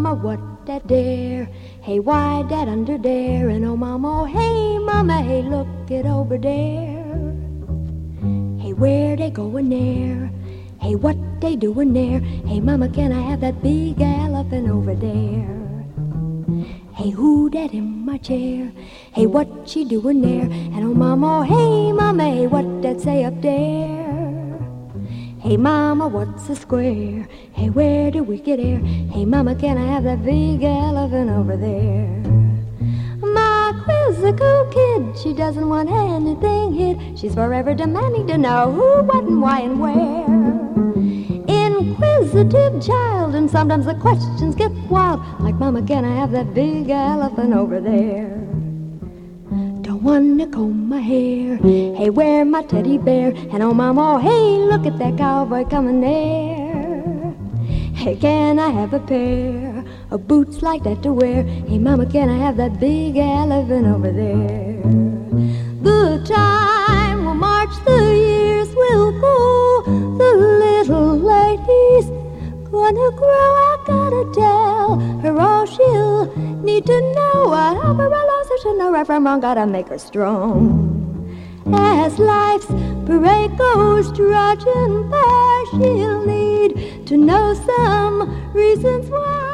mama, what that there? Hey, why that under there? And oh, mama, hey, mama, hey, look it over there. Hey, where they going there? Hey, what they doing there? Hey, mama, can I have that big elephant over there? Hey, who that in my chair? Hey, what she doing there? And oh, mama, hey, mama, hey, what that say up there? Hey, mama, what's a square? Hey, where do we get here? Hey, mama, can I have that big elephant over there? My quizzical kid, she doesn't want anything hid. She's forever demanding to know who, what, and why, and where. Inquisitive child, and sometimes the questions get wild. Like, mama, can I have that big elephant over there? Don't wanna comb my hair. Hey, where my teddy bear? And oh, mama, hey, look at that cowboy coming there. Hey, can I have a pair of boots like that to wear? Hey, mama, can I have that big elephant over there? The time will march, the years will go. The little lady's gonna grow. I gotta tell her all she'll need to know. I help her along so she'll know right from wrong. Gotta make her strong. As life's parade goes trudging by, she'll need to know some reasons why.